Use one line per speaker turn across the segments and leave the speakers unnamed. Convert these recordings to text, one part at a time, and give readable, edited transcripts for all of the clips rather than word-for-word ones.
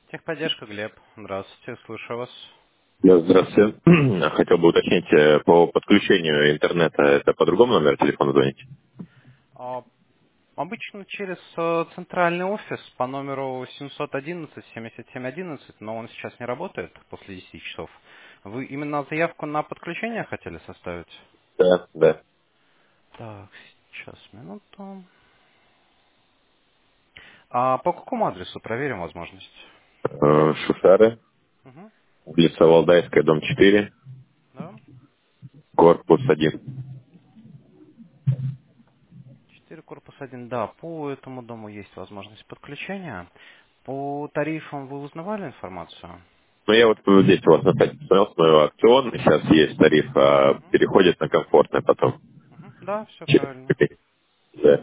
Техподдержка, Глеб. Здравствуйте, слушаю вас.
Да, здравствуйте. Хотел бы уточнить по подключению интернета. Это по другому номеру телефона звонить?
А, Обычно через центральный офис по номеру 711-7711, но он сейчас не работает после 10 часов. Вы именно заявку на подключение хотели составить?
Да, да.
Так, сейчас, минуту. А по какому адресу проверим возможность?
Шушары,
Угу,
улица Валдайская, дом 4,
да.
корпус 1.
4 корпус 1, да, по этому дому есть возможность подключения. По тарифам вы узнавали информацию?
Ну, я вот здесь у вас на сайте посмотрел, смотрю, акционный сейчас есть тариф, а переходит на комфортный потом.
Мгм. Да, все
Через
правильно.
копейки. Да.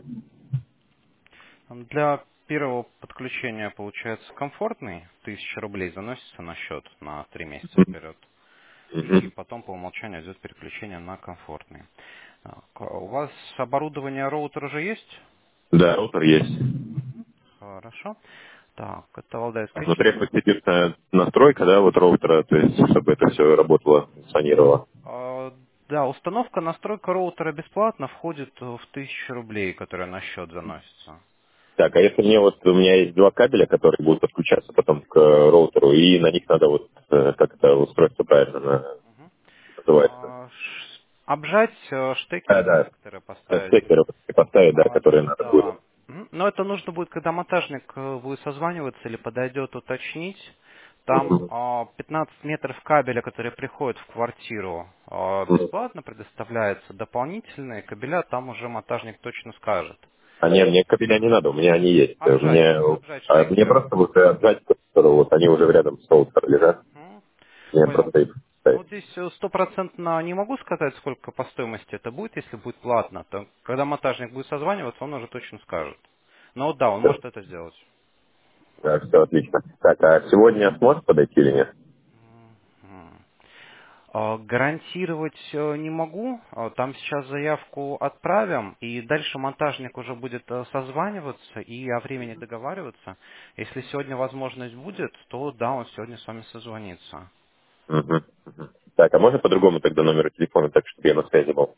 Для первого подключения получается комфортный, 1000 рублей заносится на счет на 3 месяца вперед. И
Мгм.
потом по умолчанию идет переключение на комфортный. У вас оборудование роутер уже есть?
Да, роутер есть.
Хорошо. Так, это Валдайская
Но
4.
требуется единственная настройка, да, вот роутера, то есть, чтобы это все работало, функционировало.
Да, установка, настройка роутера бесплатно входит в 1000 рублей, которая на счет заносится.
Так, а если мне вот у меня есть два кабеля, которые будут подключаться потом к роутеру, и на них надо вот как это устройство правильно называется?
Обжать
Да,
штекеры,
да,
коннекторы поставить.
стекеры поставить, да,
А,
которые надо
да.
будет.
Но это нужно будет, когда монтажник будет созваниваться или подойдет уточнить. Там
Мгм.
15 метров кабеля, которые приходят в квартиру,
Мгм.
бесплатно предоставляется. Дополнительные кабеля там уже монтажник точно скажет.
А не, мне кабеля не надо, у меня они есть.
Обжать
Мне
штекеры.
просто вот отжать, вот они уже рядом с роутером лежат.
Мгм.
Мне
Понял.
просто их
Ну,
ставить.
вот здесь стопроцентно не могу сказать, сколько по стоимости это будет, если будет платно. То, когда монтажник будет созваниваться, он уже точно скажет. Но вот да, он может это сделать.
Все отлично. Так, а сегодня сможешь подойти или нет?
Мгм. Гарантировать не могу. Там сейчас заявку отправим, и дальше монтажник уже будет созваниваться и о времени договариваться. Если сегодня возможность будет, то да, он сегодня с вами созвонится.
Мгм. Так, а можно по другому тогда номеру телефона, так чтобы я на связи был?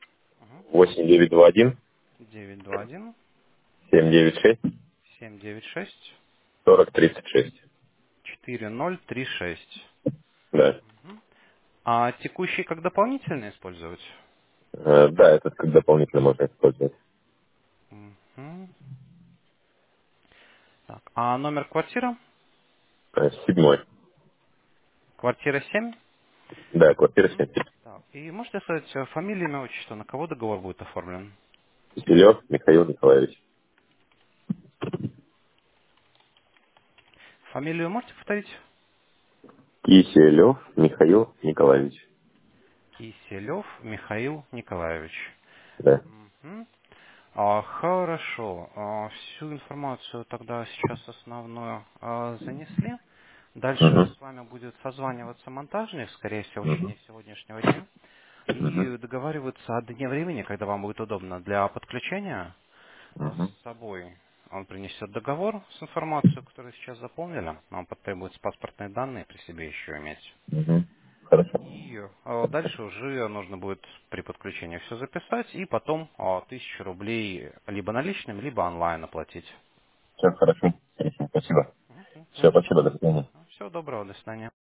8921
921
796
796
4036.
4036.
Да.
А текущий как дополнительный использовать?
Да, этот как дополнительно можно использовать.
Мгм. Так, а номер квартиры?
Седьмой.
Квартира 7.
Да, квартира
Мгм.
7.
Так, и можете сказать фамилию, имя, отчество, на кого договор будет оформлен?
Киселев Михаил Николаевич.
Фамилию можете повторить?
Киселев Михаил Николаевич.
Киселев Михаил Николаевич.
Да.
Мгм. Хорошо. Всю информацию тогда сейчас основную занесли. Дальше
Угу.
с вами будет созваниваться монтажник, скорее всего, в течение сегодняшнего дня, и договариваться о дне времени, когда вам будет удобно для подключения с собой. Он принесет договор с информацией, которую сейчас заполнили. Вам потребуется паспортные данные при себе еще иметь.
Угу. Хорошо.
И дальше уже нужно будет при подключении все записать и потом 1000 рублей либо наличными, либо онлайн оплатить.
Все хорошо. Хорошо. Спасибо. Все,
Все,
спасибо. До свидания.
всего доброго, до свидания.